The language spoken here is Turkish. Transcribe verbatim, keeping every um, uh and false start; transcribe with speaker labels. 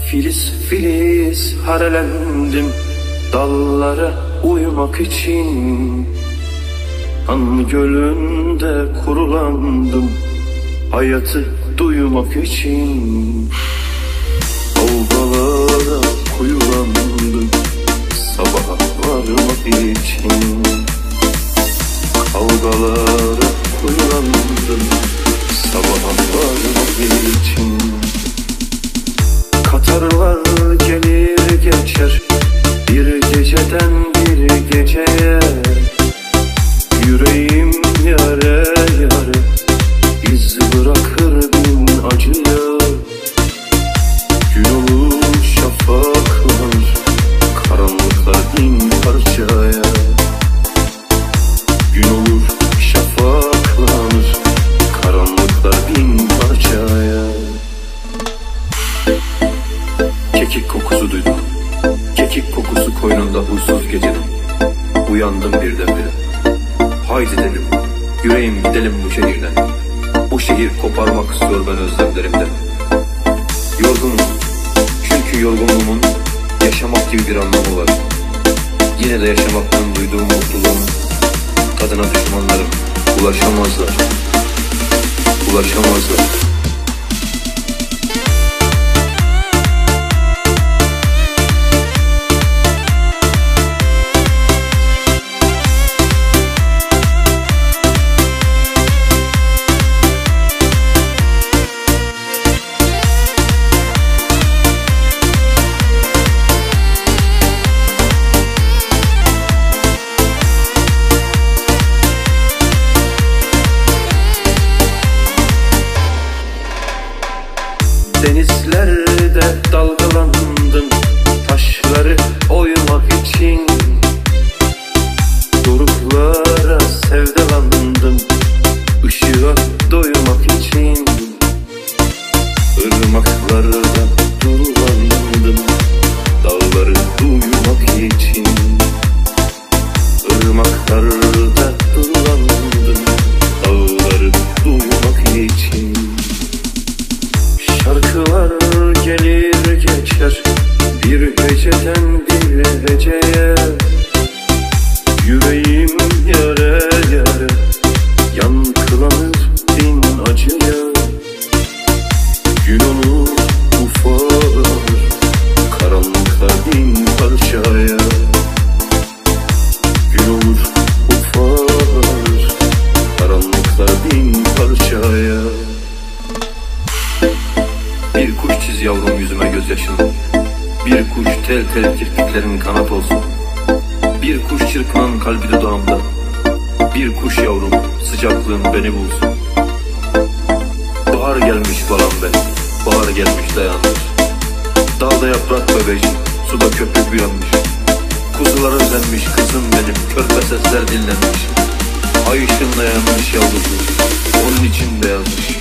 Speaker 1: Filiz filiz harelendim dallara uyumak için. Han gölünde kurulandım hayatı duymak için. Kavgalara kuyulandım sabaha varmak için. Kavgalara kuyulandım sabaha varmak için. Katarlar gelir geçer bir geceden bir geceye. Yüreğim yare yare iz bırakır bin acıya. Gün olur şafaklar karanlıklar bin parçaya. Gün olur şafaklar karanlıklar bin parçaya. Kekik kokusu duydum, kekik kokusu koynunda huysuz gecenin. Uyandım birdenbire, haydi dedim, yüreğim gidelim bu şehirden. Bu şehir koparmak istiyor ben özlemlerimden. Yorgunum, çünkü yorgunluğumun yaşamak gibi bir anlamı var. Yine de yaşamaktan duyduğum mutluluğun tadına düşmanlarım ulaşamazlar, ulaşamazlar. Denizlerde dalgalandım taşları oymak için. Doruklara sevdalandım ışığa doymak için. Irmaklarda durulandım dağları duymak için. Irmaklarda durulandım dağları duymak için. Şarkılar gelir geçer bir heceden bir heceye. Yüreğim yare yare yankılanır bin acıya. Gün olur ufalır karanlıklar bin parçaya. Gün olur ufalır karanlıklar bin parçaya. Bir kuş çiz yavrum yüzüme gözyaşını. Bir kuş tel tel kirpiklerin kanat olsun. Bir kuş çırpınan kalbi dudağımda. Bir kuş yavrum sıcaklığın beni bulsun. Bahar gelmiş balam benim, bahar gelmiş dayanmış. Dağda yaprak bebecik, suda köpük uyanmış. Kuzular özenmiş kızım benim, körpe sesler dinlenmiş. Ay ışığında yanmış yavrusu, onun için beyazmış.